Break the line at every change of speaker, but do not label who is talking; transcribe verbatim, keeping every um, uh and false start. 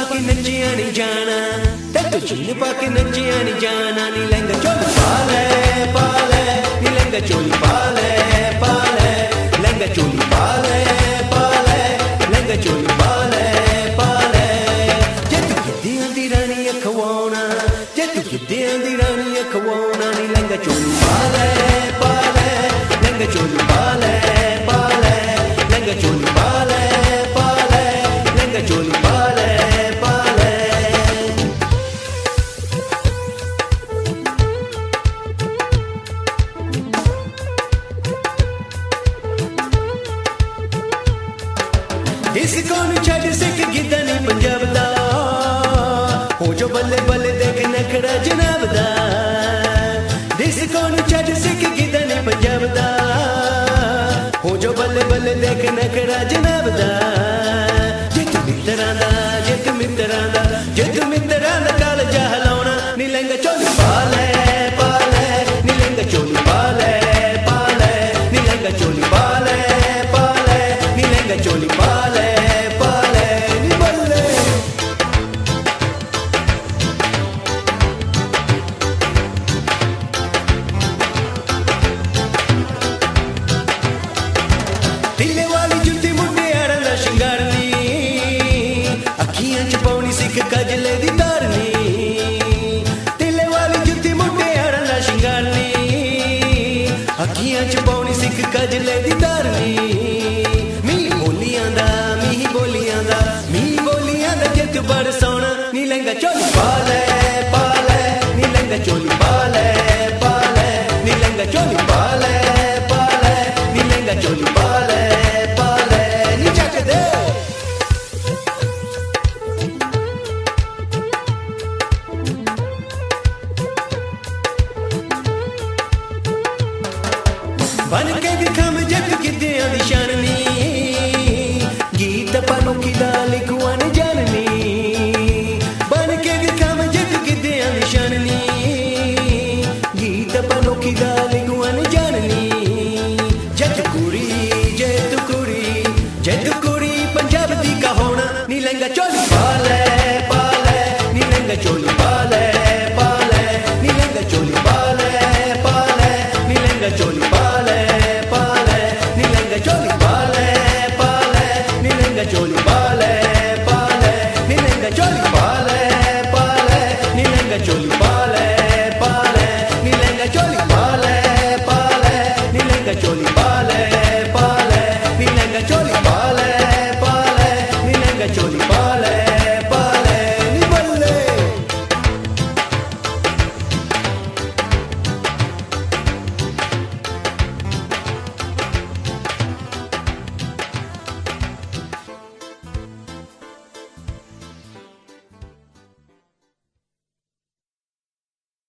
पाके नचिया नहीं जाना, तू जीन पाके नचिया नहीं जाना। नी लहंगा चोली पाले पाले, नी लहंगा चोली पाले पाले, लहंगा चोली पाले पाले, लहंगा चोली पाले पाले। जे तू गिद्दियां दी रानी अखवाना, जे तू गिद्दियां दी रानी अखवाना। नी लहंगा चोली पाले पाले, लहंगा चोली पाले पाले, लहंगा चोली पाले पाले, लहंगा चोली पाले पाले। इस कौन छड़ सिख गिद्दा नहीं पंजाब दा, हो जो बल्ले बल्ले देख नखरा जनाब दा। इस कौन छड़ सिख गिद्दा नहीं पंजाब दा, हो जो बल्ले बल्ले देख नखरा जनाब दा। जे तू मित्तरां दा, जे तू मित्तरां दा, जे तू मित्तरां दा कालजा हलाउणा। नी लहंगा चोली पाले पाले, नी लहंगा चोली पाले पाले, नी लहंगा चोली पाले पाले, नी लहंगा चोली पाले पाले। नी बल्ले तिल्ले वाली जुत्ती मुंडेयारां दा शिंगारनी, अखियां च पाउणी सिख कजले दी धारनी। तिल्ले वाली जुत्ती मुंडेयारां दा शिंगारनी, अखियां च पाउणी सिख कजले दी धारनी। मीं बोलियां दा, मीं बोलियां दा, मीं बोलियां दा जित बड़ सोहना। नी लहंगा चोली पाले पाले, नी लहंगा चोली पाले पाले, नी लहंगा चोली पाले पाले, नी लहंगा चोली पाले पाले। नी चक दे बन के दिखा मैं जग गिद्दियां दी शान